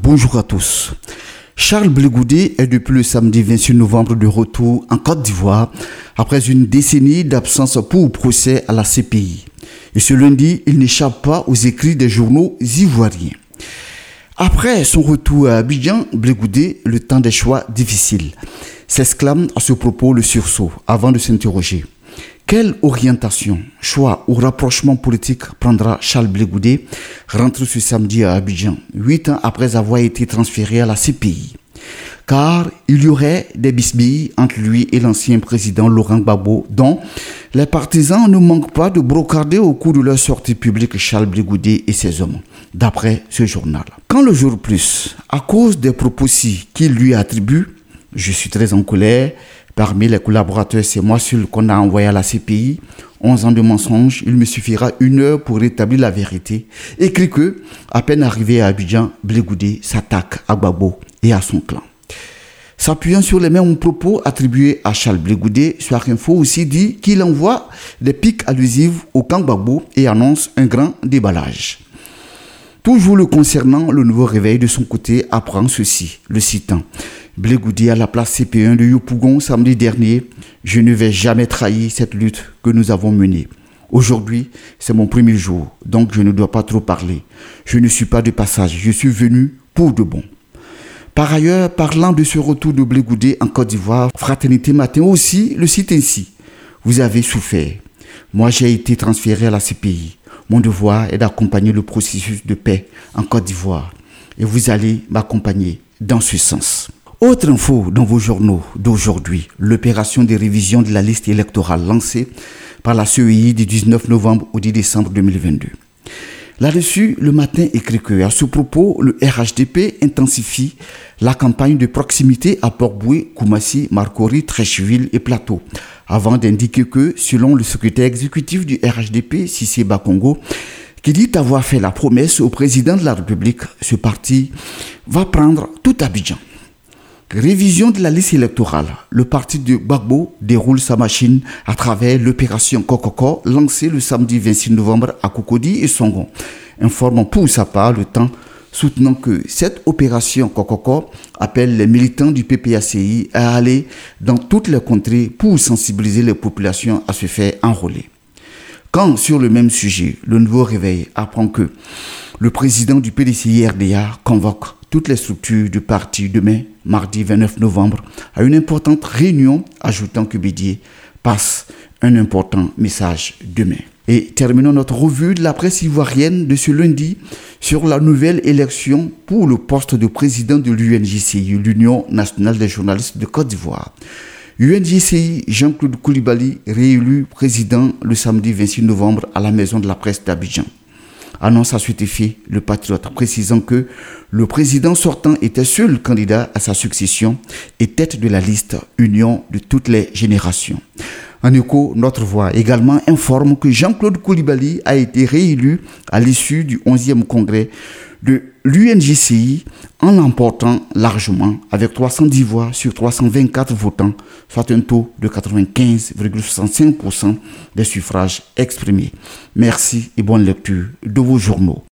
Bonjour à tous. Charles Blé Goudé est depuis le samedi 26 novembre de retour en Côte d'Ivoire après une décennie d'absence pour procès à la CPI. Et ce lundi, il n'échappe pas aux écrits des journaux ivoiriens. Après son retour à Abidjan, Blé Goudé, le temps des choix difficiles, s'exclame à ce propos le sursaut avant de s'interroger. Quelle orientation, choix ou rapprochement politique prendra Charles Blé Goudé, rentré ce samedi à Abidjan, 8 ans après avoir été transféré à la CPI? Car il y aurait des bisbilles entre lui et l'ancien président Laurent Gbagbo, dont les partisans ne manquent pas de brocarder au cours de leur sortie publique Charles Blé Goudé et ses hommes, d'après ce journal. Quand le jour plus, à cause des propos-ci qu'il lui attribue, je suis très en colère. Parmi les collaborateurs, c'est moi seul qu'on a envoyé à la CPI. 11 ans de mensonges, il me suffira 1 heure pour rétablir la vérité. Écrit que, à peine arrivé à Abidjan, Blé Goudé s'attaque à Gbagbo et à son clan. S'appuyant sur les mêmes propos attribués à Charles Blé Goudé, Soir Info aussi dit qu'il envoie des piques allusives au camp Gbagbo et annonce un grand déballage. Toujours le concernant, le nouveau réveil de son côté apprend ceci, le citant. Blé Goudé à la place CP1 de Yopougon samedi dernier, je ne vais jamais trahir cette lutte que nous avons menée. Aujourd'hui, c'est mon premier jour, donc je ne dois pas trop parler. Je ne suis pas de passage, je suis venu pour de bon. Par ailleurs, parlant de ce retour de Blé Goudé en Côte d'Ivoire, Fraternité Matin aussi le cite ainsi. Vous avez souffert. Moi, j'ai été transféré à la CPI. Mon devoir est d'accompagner le processus de paix en Côte d'Ivoire. Et vous allez m'accompagner dans ce sens. Autre info dans vos journaux d'aujourd'hui, l'opération de révision de la liste électorale lancée par la CEI du 19 novembre au 10 décembre 2022. Là-dessus, le matin écrit que, à ce propos, le RHDP intensifie la campagne de proximité à Port-Boué, Koumassi, Marcory, Treichville et Plateau, avant d'indiquer que, selon le secrétaire exécutif du RHDP, Cissé Bakongo, qui dit avoir fait la promesse au président de la République, ce parti va prendre tout Abidjan. Révision de la liste électorale. Le parti de Gbagbo déroule sa machine à travers l'opération Kokoko lancée le samedi 26 novembre à Cocody et Songon. Informant pour sa part le temps, soutenant que cette opération Kokoko appelle les militants du PPACI à aller dans toutes les contrées pour sensibiliser les populations à se faire enrôler. Quand, sur le même sujet, le nouveau réveil apprend que le président du PDCI-RDA convoque toutes les structures du parti demain, mardi 29 novembre, à une importante réunion, ajoutant que Bédier passe un important message demain. Et terminons notre revue de la presse ivoirienne de ce lundi sur la nouvelle élection pour le poste de président de l'UNJCI, l'Union nationale des journalistes de Côte d'Ivoire. UNJCI, Jean-Claude Coulibaly, réélu président le samedi 26 novembre à la Maison de la Presse d'Abidjan. Annonce à cet effet le patriote, précisant que le président sortant était seul candidat à sa succession et tête de la liste Union de toutes les générations. En écho, Notre Voix également informe que Jean-Claude Coulibaly a été réélu à l'issue du 11e congrès de l'UNJCI en l'emportant largement avec 310 voix sur 324 votants, soit un taux de 95,65% des suffrages exprimés. Merci et bonne lecture de vos journaux.